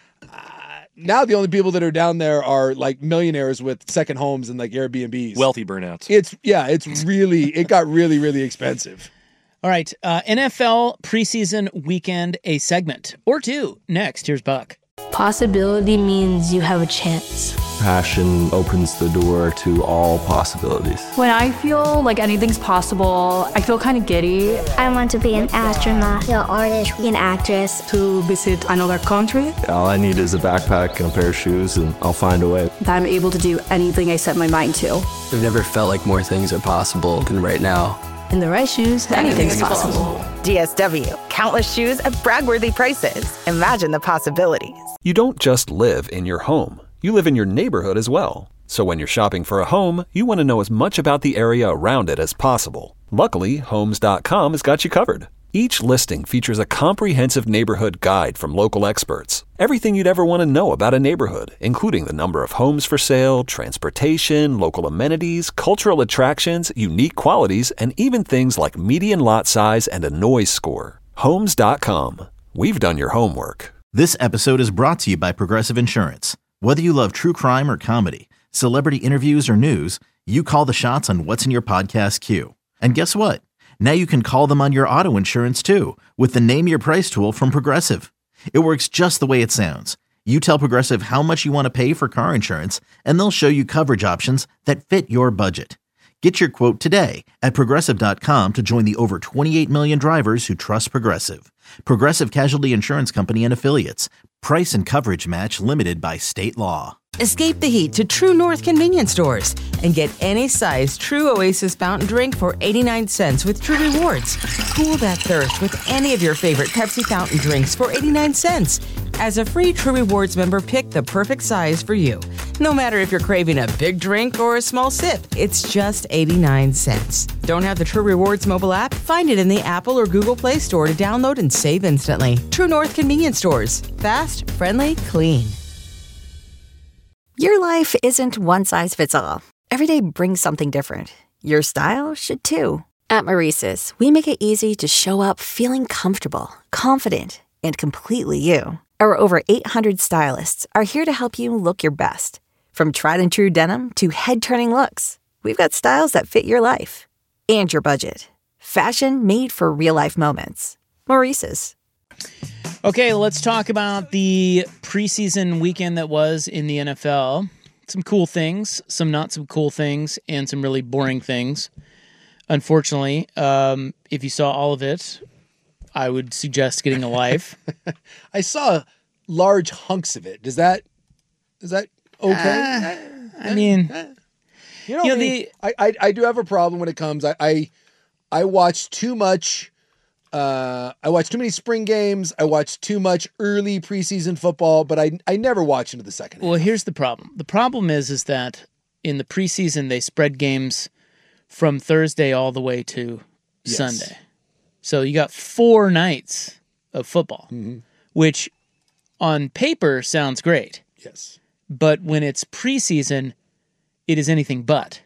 Now the only people that are down there are like millionaires with second homes and like Airbnbs. Wealthy burnouts. It got really, really expensive. All right. NFL preseason weekend, a segment or two. Next, here's Buck. Possibility means you have a chance. Passion opens the door to all possibilities. When I feel like anything's possible, I feel kind of giddy. I want to be an astronaut, an artist, an actress. To visit another country. All I need is a backpack and a pair of shoes, and I'll find a way. That I'm able to do anything I set my mind to. I've never felt like more things are possible than right now. In the right shoes, anything's possible. DSW. Countless shoes at brag-worthy prices. Imagine the possibilities. You don't just live in your home. You live in your neighborhood as well. So when you're shopping for a home, you want to know as much about the area around it as possible. Luckily, Homes.com has got you covered. Each listing features a comprehensive neighborhood guide from local experts. Everything you'd ever want to know about a neighborhood, including the number of homes for sale, transportation, local amenities, cultural attractions, unique qualities, and even things like median lot size and a noise score. Homes.com. We've done your homework. This episode is brought to you by Progressive Insurance. Whether you love true crime or comedy, celebrity interviews or news, you call the shots on what's in your podcast queue. And guess what? Now you can call them on your auto insurance too with the Name Your Price tool from Progressive. It works just the way it sounds. You tell Progressive how much you want to pay for car insurance, and they'll show you coverage options that fit your budget. Get your quote today at Progressive.com to join the over 28 million drivers who trust Progressive. Progressive Casualty Insurance Company and Affiliates. Price and coverage match limited by state law. Escape the heat to True North convenience stores and get any size True Oasis fountain drink for 89 cents with True Rewards. Cool that thirst with any of your favorite Pepsi fountain drinks for 89 cents. As a free True Rewards member, pick the perfect size for you. No matter if you're craving a big drink or a small sip, it's just 89 cents. Don't have the True Rewards mobile app? Find it in the Apple or Google Play Store to download and save instantly. True North convenience stores. Fast, friendly, clean. Your life isn't one size fits all. Every day brings something different. Your style should too. At Maurice's, we make it easy to show up feeling comfortable, confident, and completely you. Our over 800 stylists are here to help you look your best. From tried and true denim to head-turning looks, we've got styles that fit your life and your budget. Fashion made for real-life moments. Maurice's. Okay, let's talk about the preseason weekend that was in the NFL. Some cool things, some not so cool things, and some really boring things. Unfortunately, if you saw all of it, I would suggest getting a life. I saw large hunks of it. Is that okay? I mean, I do have a problem when it comes. I watch too much. I watch too many spring games. I watch too much early preseason football, but I never watch into the second half. Well, here's the problem. The problem is that in the preseason, they spread games from Thursday all the way to Sunday. So you got 4 nights of football, which on paper sounds great. Yes. But when it's preseason, it is anything but.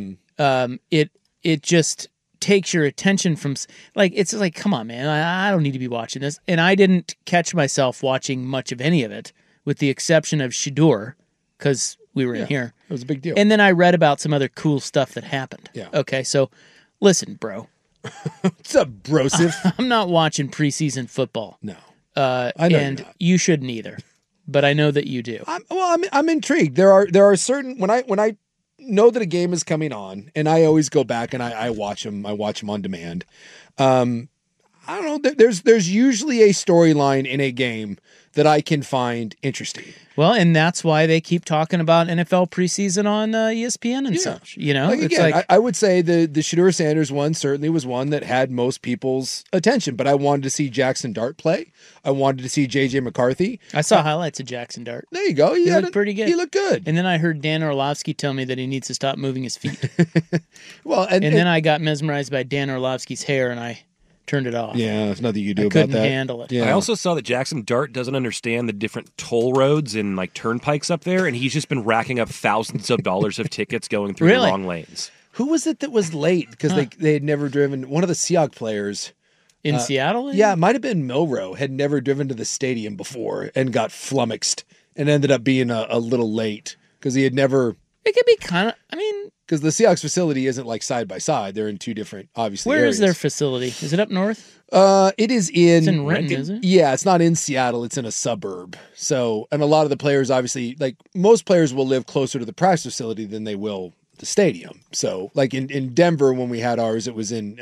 It just takes your attention from, like, it's like, come on, man, I don't need to be watching this. And I didn't catch myself watching much of any of it, with the exception of Shedeur, because we were in here. It was a big deal. And then I read about some other cool stuff that happened. Yeah. Okay, so listen, bro. What's up, brosif? I'm not watching preseason football. No. I know and you shouldn't either. But I know that you do. I'm intrigued. There are certain, when I know that a game is coming on, and I always go back and I watch them. I watch them on demand. I don't know. There's usually a storyline in a game that I can find interesting. Well, and that's why they keep talking about NFL preseason on ESPN and such. You know, I would say the Shedeur Sanders one certainly was one that had most people's attention. But I wanted to see Jackson Dart play. I wanted to see JJ McCarthy. I saw highlights of Jackson Dart. There you go. He looked pretty good. He looked good. And then I heard Dan Orlovsky tell me that he needs to stop moving his feet. Well, and then I got mesmerized by Dan Orlovsky's hair, and I turned it off. Yeah, there's nothing you can do about that. I couldn't handle it. Yeah. I also saw that Jackson Dart doesn't understand the different toll roads and like turnpikes up there, and he's just been racking up thousands of dollars of tickets going through the wrong lanes. Who was it that was late because they had never driven? One of the Seahawks players in Seattle. Yeah, it might have been Milroe. Had never driven to the stadium before and got flummoxed and ended up being a little late because he had never. It could be kind of. I mean, because the Seahawks facility isn't like side by side. They're in two different, obviously. Where areas. is their facility? Is it up north? It is in. It's in Renton, is it? Yeah, it's not in Seattle. It's in a suburb. So, and a lot of the players, obviously, like most players, will live closer to the practice facility than they will the stadium. So, like in Denver when we had ours, it was in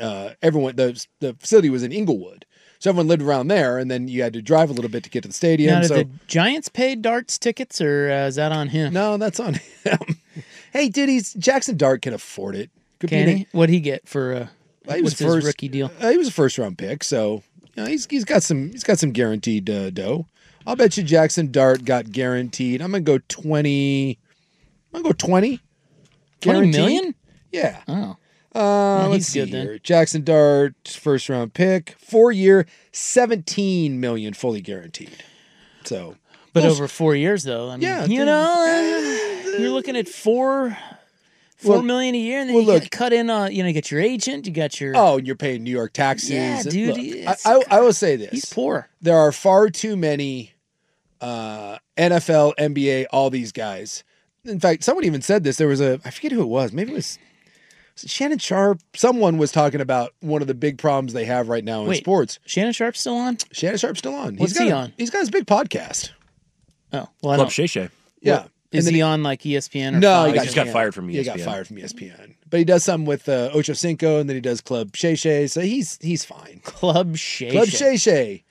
the facility was in Inglewood. So everyone lived around there, and then you had to drive a little bit to get to the stadium. Now, did the Giants pay Dart's tickets, or is that on him? No, that's on him. Hey, dude, Jackson Dart can afford it. Can he? What'd he get for what's his rookie deal? He was a first-round pick, so he's got some guaranteed dough. I'll bet you Jackson Dart got guaranteed. I'm gonna go 20. I'm gonna go 20. 20 million? Yeah. Oh. Let's see here. Jackson Dart, first-round pick, 4-year, $17 million fully guaranteed. So, but over 4 years, though. I mean, you're looking at $4 million a year, and then you got to cut in. You get your agent, you got your. Oh, and you're paying New York taxes. Yeah, dude. Look, I will say this: he's poor. There are far too many NFL, NBA, all these guys. In fact, someone even said this. There was I forget who it was. Maybe it was Shannon Sharp. Someone was talking about one of the big problems they have right now in sports. Shannon Sharp's still on? Shannon Sharp's still on. What's he on? He's got his big podcast. Oh, well, Club Shay Shay. Yeah. Is he on like ESPN? Or no, he just got fired from ESPN. He got fired from ESPN. But he does something with Ocho Cinco, and then he does Club Shay Shay. So he's fine. Club Shay Shay. Club Shay Shay.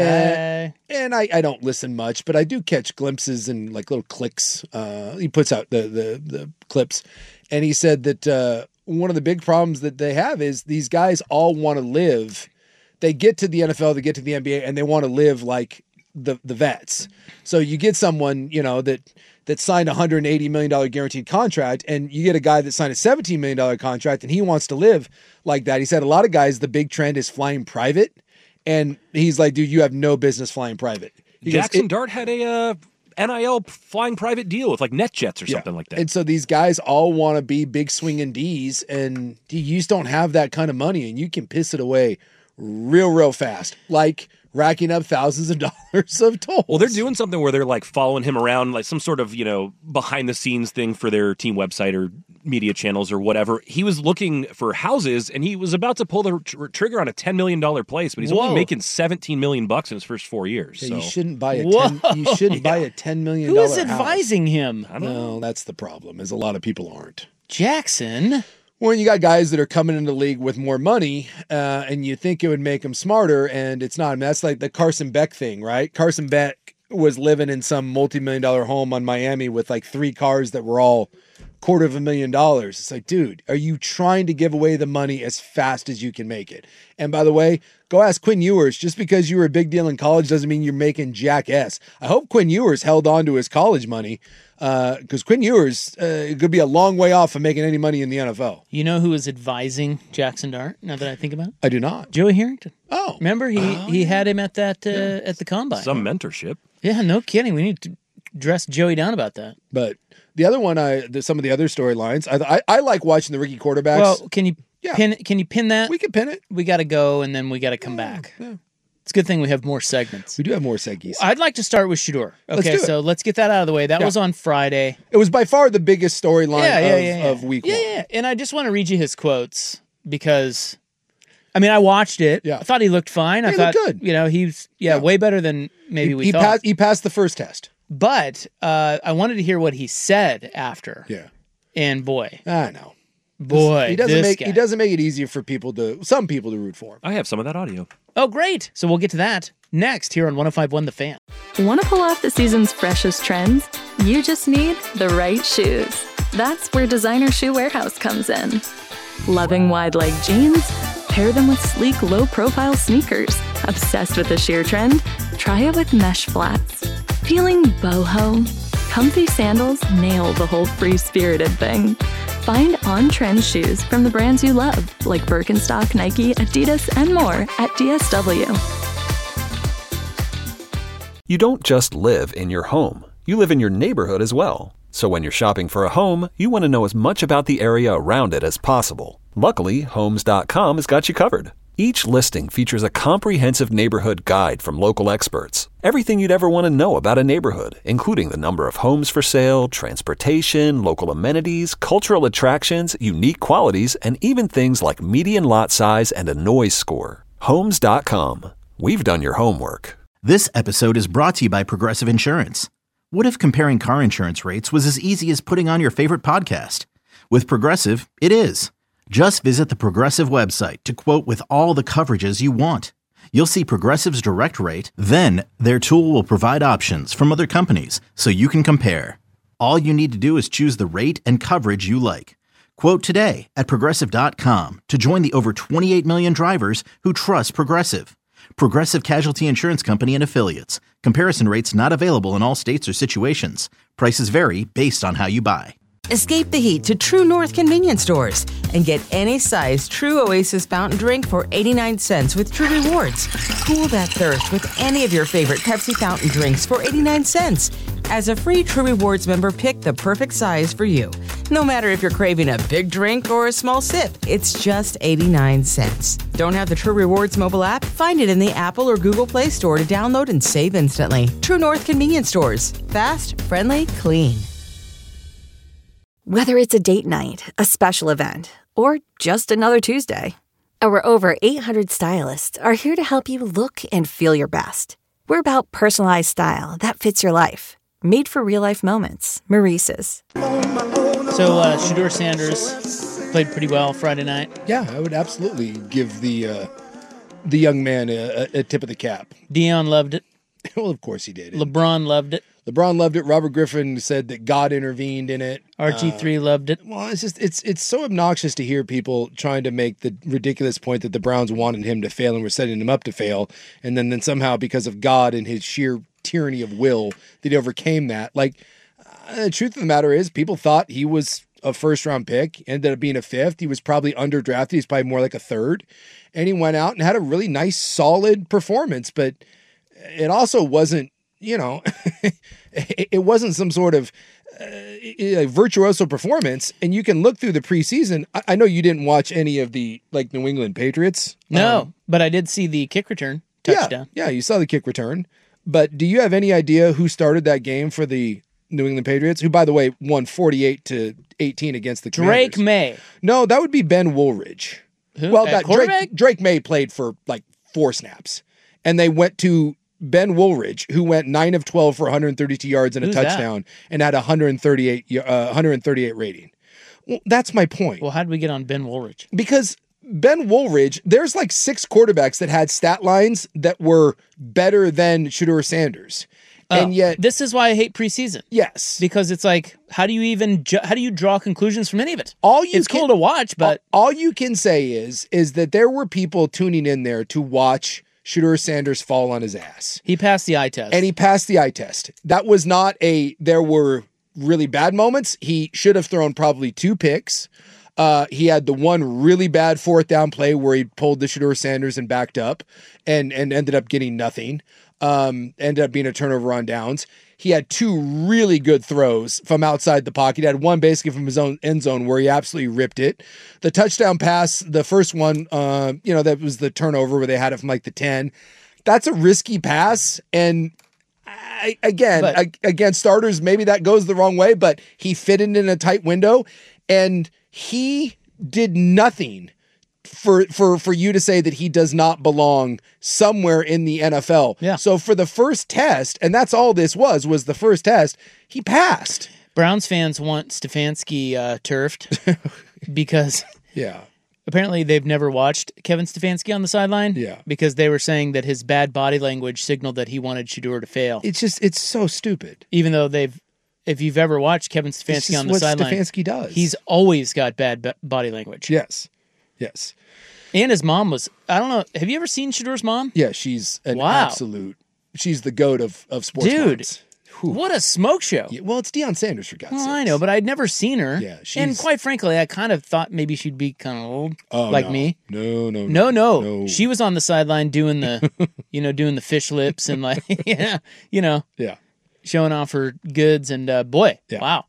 And I don't listen much, but I do catch glimpses and like little clicks. He puts out the clips, and he said that one of the big problems that they have is these guys all want to live. They get to the NFL, they get to the NBA, and they want to live like the vets. So you get someone that signed a $180 million guaranteed contract, and you get a guy that signed a $17 million contract, and he wants to live like that. He said a lot of guys, the big trend is flying private. And he's like, dude, you have no business flying private. Jackson Dart had a NIL flying private deal with like NetJets or something like that. And so these guys all want to be big swinging Ds, and you just don't have that kind of money, and you can piss it away real fast, like racking up thousands of dollars of tolls. Well, they're doing something where they're like following him around, like some sort of, behind the scenes thing for their team website or media channels or whatever. He was looking for houses, and he was about to pull the trigger on a $10 million place, but he's only making $17 million in his first 4 years. Yeah, so. You shouldn't buy buy a $10 million house. Who is advising him? I don't know. Well, that's the problem, is a lot of people aren't. Jackson? Well, you got guys that are coming into the league with more money, and you think it would make them smarter, and it's not. I mean, that's like the Carson Beck thing, right? Carson Beck was living in some multi-million-dollar home on Miami with like 3 cars that were all $250,000. It's like, dude, are you trying to give away the money as fast as you can make it? And by the way, go ask Quinn Ewers. Just because you were a big deal in college doesn't mean you're making jack S. I hope Quinn Ewers held on to his college money, because Quinn Ewers could be a long way off of making any money in the NFL. You know who is advising Jackson Dart, now that I think about it? I do not. Joey Harrington. Oh. Remember, he had him at that at the Combine. Some mentorship. Yeah, no kidding. We need to dress Joey down about that. But the other one, some of the other storylines, I like watching the rookie quarterbacks. Well, can you pin that? We can pin it. We got to go, and then we got to come back. Yeah. It's a good thing we have more segments. We do have more seggies. I'd like to start with Shedeur. Okay, so let's get that out of the way. That was on Friday. It was by far the biggest storyline of week one. Yeah, and I just want to read you his quotes because, I mean, I watched it. Yeah. I thought he looked fine. I thought, looked good. He's way better than maybe we thought. He passed the first test. But I wanted to hear what he said after. Yeah. And boy. I know. Boy, he doesn't make it easier for some people to root for him. I have some of that audio. Oh, great. So we'll get to that next here on 105.1 The Fan. Want to pull off the season's freshest trends? You just need the right shoes. That's where Designer Shoe Warehouse comes in. Loving wide leg jeans? Pair them with sleek, low-profile sneakers. Obsessed with the sheer trend? Try it with mesh flats. Feeling boho? Comfy sandals nail the whole free-spirited thing. Find on-trend shoes from the brands you love, like Birkenstock, Nike, Adidas, and more at DSW. You don't just live in your home. You live in your neighborhood as well. So when you're shopping for a home, you want to know as much about the area around it as possible. Luckily, Homes.com has got you covered. Each listing features a comprehensive neighborhood guide from local experts. Everything you'd ever want to know about a neighborhood, including the number of homes for sale, transportation, local amenities, cultural attractions, unique qualities, and even things like median lot size and a noise score. Homes.com. We've done your homework. This episode is brought to you by Progressive Insurance. What if comparing car insurance rates was as easy as putting on your favorite podcast? With Progressive, it is. Just visit the Progressive website to quote with all the coverages you want. You'll see Progressive's direct rate, then their tool will provide options from other companies so you can compare. All you need to do is choose the rate and coverage you like. Quote today at Progressive.com to join the over 28 million drivers who trust Progressive. Progressive Casualty Insurance Company and Affiliates. Comparison rates not available in all states or situations. Prices vary based on how you buy. Escape the heat to True North convenience stores and get any size True Oasis fountain drink for 89 cents with True Rewards. Cool that thirst with any of your favorite Pepsi fountain drinks for 89 cents. As a free True Rewards member, pick the perfect size for you. No matter if you're craving a big drink or a small sip, it's just 89 cents. Don't have the True Rewards mobile app? Find it in the Apple or Google Play Store to download and save instantly. True North convenience stores. Fast, friendly, clean. Whether it's a date night, a special event, or just another Tuesday, our over 800 stylists are here to help you look and feel your best. We're about personalized style that fits your life. Made for real-life moments. Maurice's. So, Shedeur Sanders played pretty well Friday night. Yeah, I would absolutely give the young man a tip of the cap. Dion loved it. Well, of course he did. LeBron loved it. LeBron loved it. Robert Griffin said that God intervened in it. RG3 loved it. Well, it's so obnoxious to hear people trying to make the ridiculous point that the Browns wanted him to fail and were setting him up to fail, and then somehow because of God and his sheer tyranny of will that he overcame that. Like, the truth of the matter is, people thought he was a first-round pick, ended up being a fifth. He was probably underdrafted. He's probably more like a third, and he went out and had a really nice, solid performance. But it also wasn't, it wasn't some sort of virtuoso performance. And you can look through the preseason. I know you didn't watch any of the New England Patriots. No, but I did see the kick return touchdown. Yeah, you saw the kick return. But do you have any idea who started that game for the New England Patriots? Who, by the way, won 48-18 against the Commanders. Drake May. No, that would be Ben Woolridge. Who? Well, Drake May played for 4 snaps, and they went to Ben Woolridge, who went 9 of 12 for 132 yards and a touchdown, and had 138 rating. Well, that's my point. Well, how did we get on Ben Woolridge? Because Ben Woolridge, there's 6 quarterbacks that had stat lines that were better than Shedeur Sanders. And yet, this is why I hate preseason. Yes, because it's how do you even how do you draw conclusions from any of it? It's cool to watch, but all you can say is that there were people tuning in there to watch Shedeur Sanders fall on his ass. He passed the eye test. And he passed the eye test. That was not there were really bad moments. He should have thrown probably 2 picks. He had the one really bad 4th down play where he pulled the Shedeur Sanders and backed up and ended up getting nothing. Ended up being a turnover on downs. He had 2 really good throws from outside the pocket. He had one basically from his own end zone where he absolutely ripped it. The touchdown pass, the first one, that was the turnover where they had it from the 10. That's a risky pass. And against starters, maybe that goes the wrong way, but he fit it in a tight window and he did nothing for you to say that he does not belong somewhere in the NFL. Yeah. So for the first test, and that's all this was the first test, he passed. Browns fans want Stefanski turfed because apparently they've never watched Kevin Stefanski on the sideline. Yeah. Because they were saying that his bad body language signaled that he wanted Shedeur to fail. It's so stupid. Even though if you've ever watched Kevin Stefanski on the sideline, Stefanski does. He's always got bad body language. Yes. And his mom was, I don't know, have you ever seen Shedeur's mom? Yeah, she's an absolute, she's the goat of sports Dude, moms. What a smoke show. Yeah, well, it's Deion Sanders, for God's sake. Well, I know, but I'd never seen her. Yeah, and quite frankly, I kind of thought maybe she'd be kind of old, me. No. She was on the sideline doing the, doing the fish lips and showing off her goods and wow. Yeah.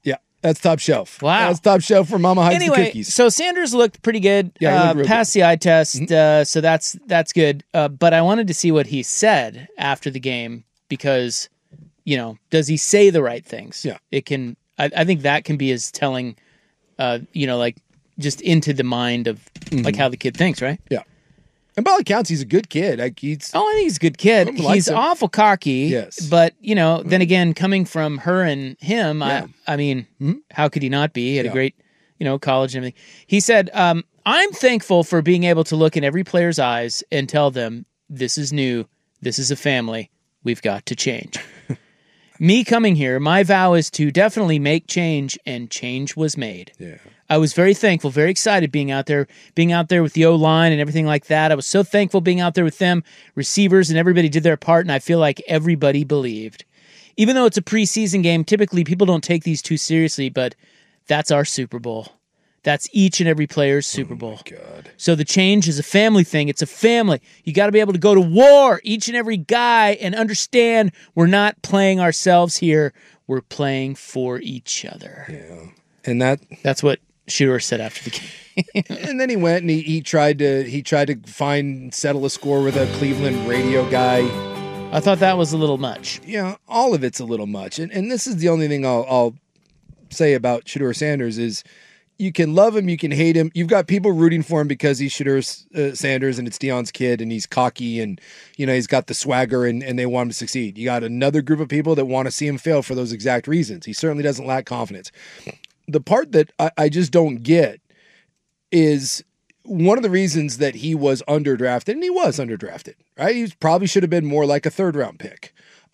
That's top shelf. Wow. That's top shelf for Mama Hides the Cookies. So Sanders looked pretty good. Yeah, he looked passed the eye test, so that's good. But I wanted to see what he said after the game because, does he say the right things? Yeah. It can. I think that can be as telling, like just into the mind of like how the kid thinks, right? Yeah. And by all accounts, he's a good kid. I think he's a good kid. He's awful cocky. Yes. But, then again, coming from her and him, I mean, how could he not be? He had a great, college and everything. He said, I'm thankful for being able to look in every player's eyes and tell them, this is new. This is a family. We've got to change. Me coming here, my vow is to definitely make change, and change was made. Yeah. I was very thankful, very excited being out there with the O-line and everything like that. I was so thankful being out there with them, receivers, and everybody did their part, and I feel like everybody believed. Even though it's a preseason game, typically people don't take these too seriously, but that's our Super Bowl. That's each and every player's Super Bowl. Oh my God. So the change is a family thing. It's a family. You got to be able to go to war, each and every guy, and understand we're not playing ourselves here. We're playing for each other. Yeah. And that's what Shedeur said after the game. And then he went and he tried to settle a score with a Cleveland radio guy. I thought that was a little much. Yeah, all of it's a little much. And this is the only thing I'll say about Shedeur Sanders is you can love him, you can hate him. You've got people rooting for him because he's Shedeur Sanders and it's Deion's kid and he's cocky and he's got the swagger and they want him to succeed. You got another group of people that want to see him fail for those exact reasons. He certainly doesn't lack confidence. The part that I just don't get is one of the reasons that he was underdrafted, and he was underdrafted, right? He probably should have been more like a third-round pick,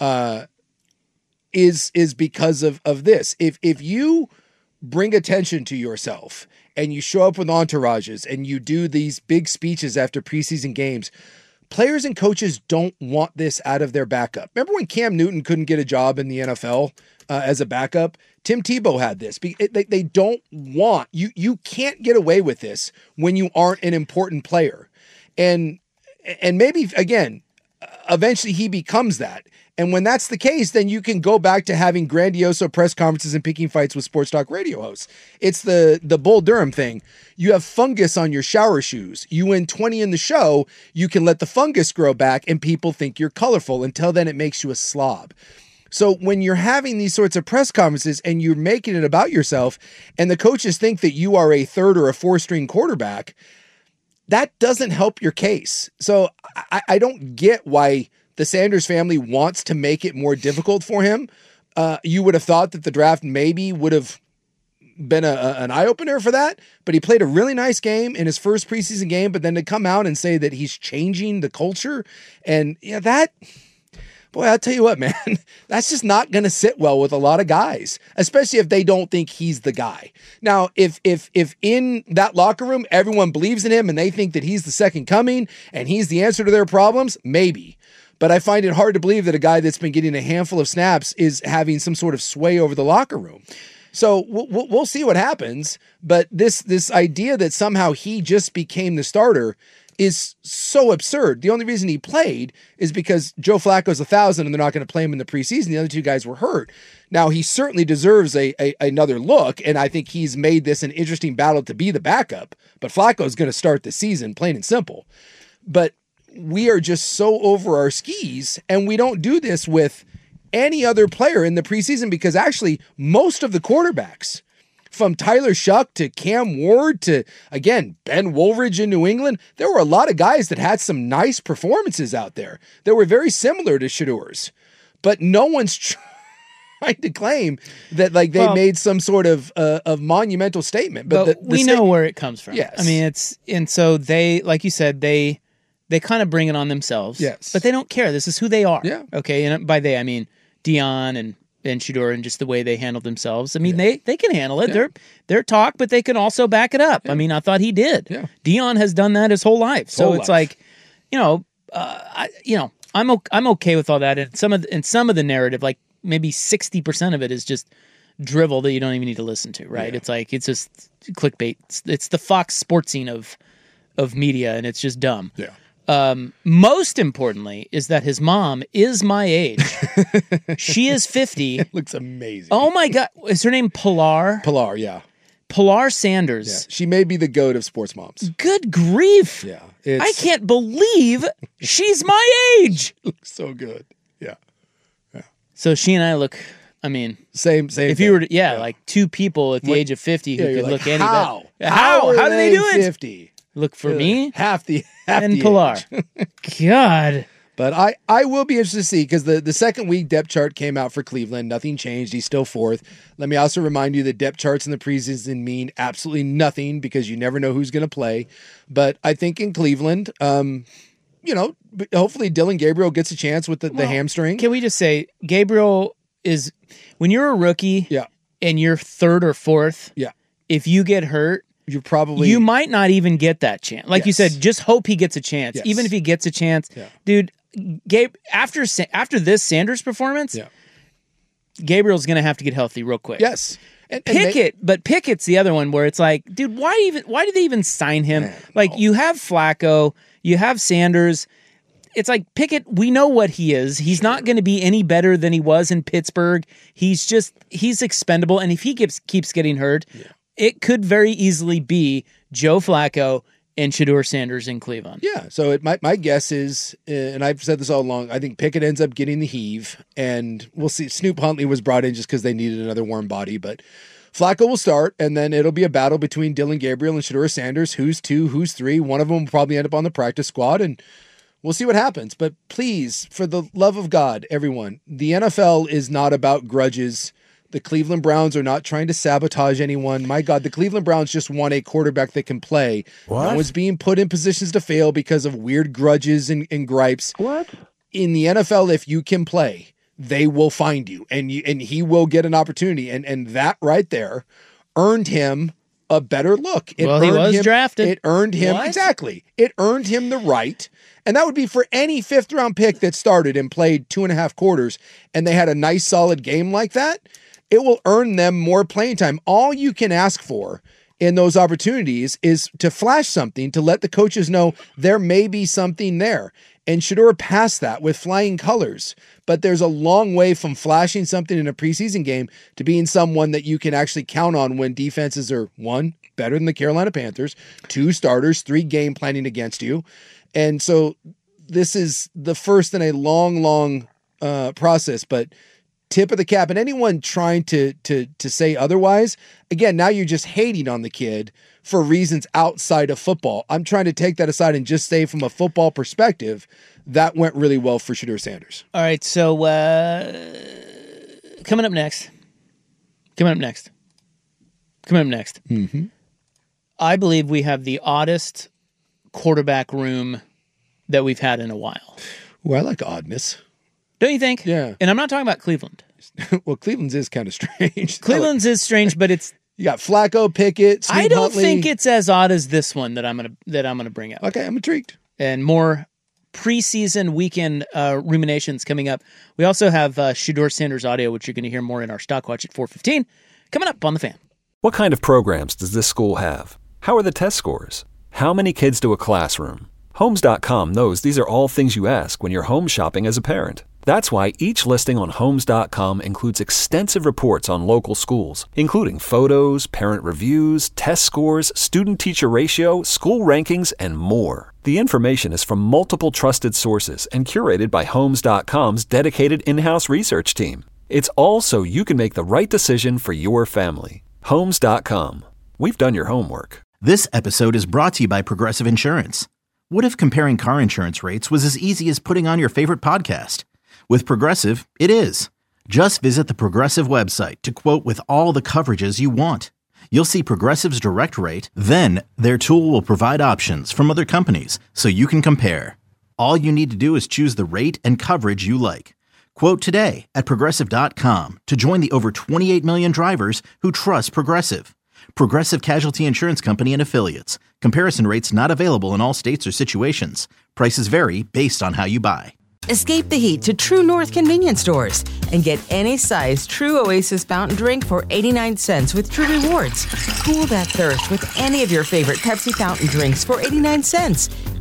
is because of this. If you bring attention to yourself and you show up with entourages and you do these big speeches after preseason games, players and coaches don't want this out of their backup. Remember when Cam Newton couldn't get a job in the NFL as a backup? Tim Tebow had this. They don't want you. You can't get away with this when you aren't an important player, and maybe again, eventually he becomes that. And when that's the case, then you can go back to having grandioso press conferences and picking fights with sports talk radio hosts. It's the Bull Durham thing. You have fungus on your shower shoes. You win 20 in the show, you can let the fungus grow back and people think you're colorful. Until then, it makes you a slob. So when you're having these sorts of press conferences and you're making it about yourself and the coaches think that you are a third or a four-string quarterback, that doesn't help your case. So I don't get why the Sanders family wants to make it more difficult for him. You would have thought that the draft maybe would have been an eye-opener for that, but he played a really nice game in his first preseason game, but then to come out and say that he's changing the culture and boy, I'll tell you what, man, that's just not going to sit well with a lot of guys, especially if they don't think he's the guy. Now, if in that locker room, everyone believes in him and they think that he's the second coming and he's the answer to their problems, maybe. But I find it hard to believe that a guy that's been getting a handful of snaps is having some sort of sway over the locker room. So we'll see what happens. But this idea that somehow he just became the starter is so absurd. The only reason he played is because Joe Flacco's 1,000 and they're not going to play him in the preseason. The other two guys were hurt. Now, he certainly deserves another look, and I think he's made this an interesting battle to be the backup. But Flacco's going to start the season, plain and simple. But we are just so over our skis, and we don't do this with any other player in the preseason because actually most of the quarterbacks, from Tyler Shuck to Cam Ward to, again, Ben Woolridge in New England, there were a lot of guys that had some nice performances out there that were very similar to Shedeur's. But no one's trying to claim that they made some sort of monumental statement. But we know where it comes from. Yes. I mean, and so they, like you said, they kind of bring it on themselves. Yes. But they don't care. This is who they are. Yeah. Okay. And by they, I mean Deion and Shedeur and just the way they handled themselves. I mean, they can handle it. Yeah. They're talk, but they can also back it up. Yeah. I mean, I thought he did. Yeah. Deion has done that his whole life. So it's like, I'm okay with all that. And some of the narrative, like maybe 60% of it is just drivel that you don't even need to listen to, right? Yeah. It's just clickbait. It's the Fox Sportsing of media, and it's just dumb. Yeah. Most importantly is that his mom is my age. She is 50. It looks amazing. Oh my God. Is her name Pilar? Pilar, yeah. Pilar Sanders. Yeah. She may be the goat of sports moms. Good grief. Yeah. I can't believe she's my age. Looks so good. Yeah. So she and I look, same. If you were to, like two people at the age of 50 who could look any better. How do they do it? 50? Look for me. Half the Pilar. God. But I will be interested to see, because the second week depth chart came out for Cleveland. Nothing changed. He's still fourth. Let me also remind you that depth charts in the preseason mean absolutely nothing, because you never know who's going to play. But I think in Cleveland, hopefully Dylan Gabriel gets a chance with the hamstring. Can we just say Gabriel is, when you're a rookie and you're third or fourth, if you get hurt, you might not even get that chance. Like you said, just hope he gets a chance. Yes. Even if he gets a chance, dude, Gabe, after this Sanders performance, Gabriel's going to have to get healthy real quick. Yes. But Pickett's the other one where it's like, dude, why did they even sign him? You have Flacco, you have Sanders. It's like Pickett, we know what he is. He's not going to be any better than he was in Pittsburgh. He's expendable. And if he keeps getting hurt, it could very easily be Joe Flacco and Shedeur Sanders in Cleveland. Yeah, so my guess is, and I've said this all along, I think Pickett ends up getting the heave, and we'll see. Snoop Huntley was brought in just because they needed another warm body, but Flacco will start, and then it'll be a battle between Dylan Gabriel and Shedeur Sanders. Who's 2, who's 3? One of them will probably end up on the practice squad, and we'll see what happens. But please, for the love of God, everyone, the NFL is not about grudges. The Cleveland Browns are not trying to sabotage anyone. My God, the Cleveland Browns just want a quarterback that can play. What? No one's being put in positions to fail because of weird grudges and gripes. What? In the NFL, if you can play, they will find you, and he will get an opportunity. And that right there earned him a better look. He was drafted. It earned him, exactly. It earned him the right. And that would be for any fifth-round pick that started and played 2.5 quarters, and they had a nice, solid game like that. It will earn them more playing time. All you can ask for in those opportunities is to flash something, to let the coaches know there may be something there. And Shedeur passed that with flying colors. But there's a long way from flashing something in a preseason game to being someone that you can actually count on when defenses are, 1, better than the Carolina Panthers, 2, starters, 3, game planning against you. And so this is the first in a long process, but tip of the cap. And anyone trying to say otherwise, again, now you're just hating on the kid for reasons outside of football. I'm trying to take that aside and just say from a football perspective, that went really well for Shedeur Sanders. All right, so coming up next. Mm-hmm. I believe we have the oddest quarterback room that we've had in a while. Well, I like oddness. Don't you think? Yeah. And I'm not talking about Cleveland. Well, Cleveland's is kind of strange. Cleveland's is strange, but it's you got Flacco, Pickett, Snoop I don't Huntley. think it's as odd as this one that I'm gonna bring up. Okay, I'm intrigued. And more preseason weekend ruminations coming up. We also have Shedeur Sanders audio, which you're going to hear more in our Stock Watch at 4:15 coming up on The Fan. What kind of programs does this school have? How are the test scores? How many kids do a classroom? Homes.com knows these are all things you ask when you're home shopping as a parent. That's why each listing on Homes.com includes extensive reports on local schools, including photos, parent reviews, test scores, student-teacher ratio, school rankings, and more. The information is from multiple trusted sources and curated by Homes.com's dedicated in-house research team. It's all so you can make the right decision for your family. Homes.com. We've done your homework. This episode is brought to you by Progressive Insurance. What if comparing car insurance rates was as easy as putting on your favorite podcast? With Progressive, it is. Just visit the Progressive website to quote with all the coverages you want. You'll see Progressive's direct rate, then their tool will provide options from other companies so you can compare. All you need to do is choose the rate and coverage you like. Quote today at Progressive.com to join the over 28 million drivers who trust Progressive. Progressive Casualty Insurance Company and Affiliates. Comparison rates not available in all states or situations. Prices vary based on how you buy. Escape the heat to True North convenience stores and get any size True Oasis fountain drink for 89 cents with True Rewards. Cool that thirst with any of your favorite Pepsi fountain drinks for 89 cents.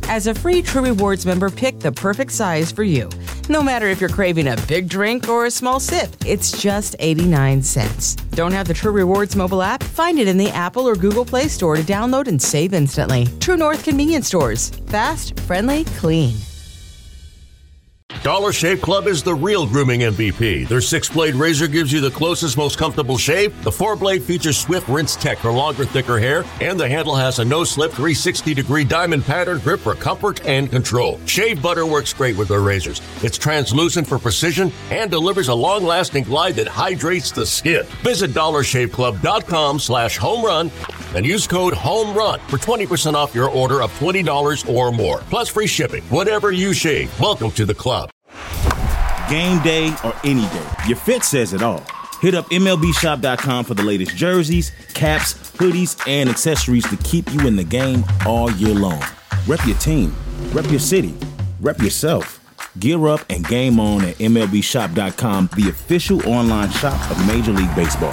As a free True Rewards member, pick the perfect size for you. No matter if you're craving a big drink or a small sip, it's just 89 cents. Don't have the True Rewards mobile app? Find it in the Apple or Google Play Store to download and save instantly. True North Convenience Stores. Fast, friendly, clean. Dollar Shave Club is the real grooming MVP. Their 6-blade razor gives you the closest, most comfortable shave. The 4-blade features swift rinse tech for longer, thicker hair, and the handle has a no-slip 360-degree diamond pattern grip for comfort and control. Shave butter works great with their razors. It's translucent for precision and delivers a long-lasting glide that hydrates the skin. Visit dollarshaveclub.com/homerun and use code HOMERUN for 20% off your order of $20 or more. Plus free shipping. Whatever you shave, welcome to the club. Game day or any day, your fit says it all. Hit up MLBshop.com for the latest jerseys, caps, hoodies, and accessories to keep you in the game all year long. Rep your team, rep your city, rep yourself. Gear up and game on at MLBshop.com, the official online shop of Major League Baseball.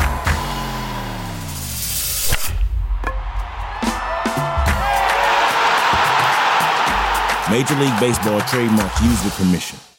Major League Baseball trademarks used with permission.